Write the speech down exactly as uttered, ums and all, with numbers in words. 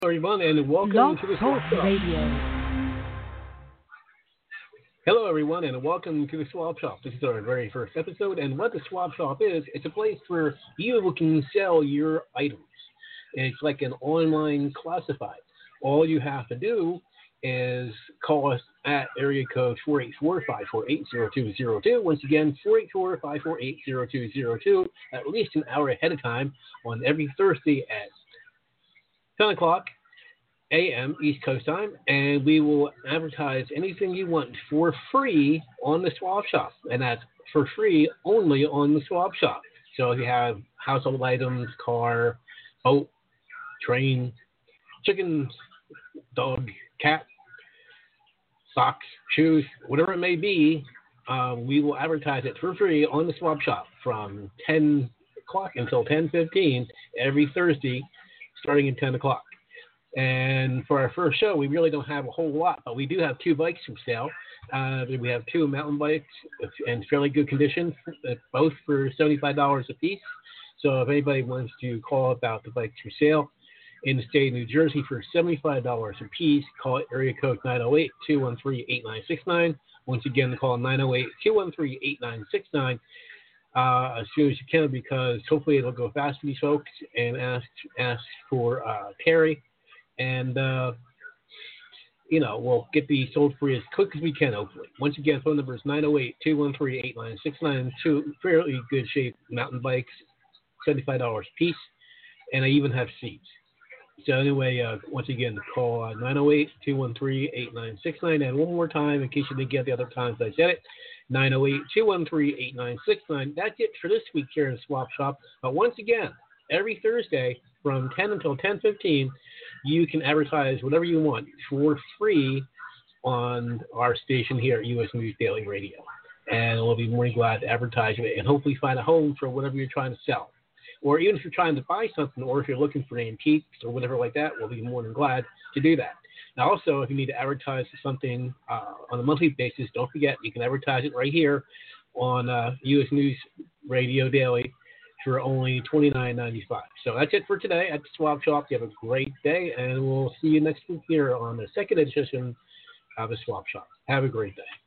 Everyone, and welcome Blog to the Talk Swap Shop. Radio. Hello, everyone, and welcome to the Swap Shop. This is our very first episode, and what the Swap Shop is, it's a place where you can sell your items. It's like an online classified. All you have to do is call us at area code four eight four, five four eight, zero two zero two. Once again, four eight four, five four eight, zero two zero two, at least an hour ahead of time on every Thursday at ten o'clock a m. East Coast time, and we will advertise anything you want for free on the Swap Shop, and that's for free only on the Swap Shop. So if you have household items, car, boat, train, chicken, dog, cat, socks, shoes, whatever it may be, uh, we will advertise it for free on the Swap Shop from ten o'clock until ten fifteen every Thursday, starting at ten o'clock. And for our first show, we really don't have a whole lot, but we do have two bikes for sale. Uh, we have two mountain bikes in fairly good condition, both for seventy-five dollars a piece. So if anybody wants to call about the bikes for sale in the state of New Jersey for seventy-five dollars a piece, call it area code nine oh eight, two one three, eight nine six nine. Once again, call nine oh eight, two one three, eight nine six nine. Uh, as soon as you can, because hopefully it'll go fast for these folks, and ask ask for uh, Terry. And, uh, you know, we'll get these sold for you as quick as we can, hopefully. Once again, phone number is nine oh eight, two one three, eight nine six nine. Two fairly good shape mountain bikes, seventy-five dollars a piece. And I even have seats. So anyway, uh, once again, call uh, nine oh eight, two one three, eight nine six nine. And one more time, in case you didn't get the other times I said it, nine oh eight, two one three, eight nine six nine. That's it for this week here in the Swap Shop. But once again, every Thursday from ten until ten fifteen, you can advertise whatever you want for free on our station here at U S News Daily Radio. And we'll be more than glad to advertise it and hopefully find a home for whatever you're trying to sell. Or even if you're trying to buy something, or if you're looking for antiques or whatever like that, we'll be more than glad to do that. Now, also, if you need to advertise something uh, on a monthly basis, don't forget, you can advertise it right here on uh, U S News Radio Daily for only twenty-nine ninety-five. So that's it for today at the Swap Shop. You have a great day, and we'll see you next week here on the second edition of the Swap Shop. Have a great day.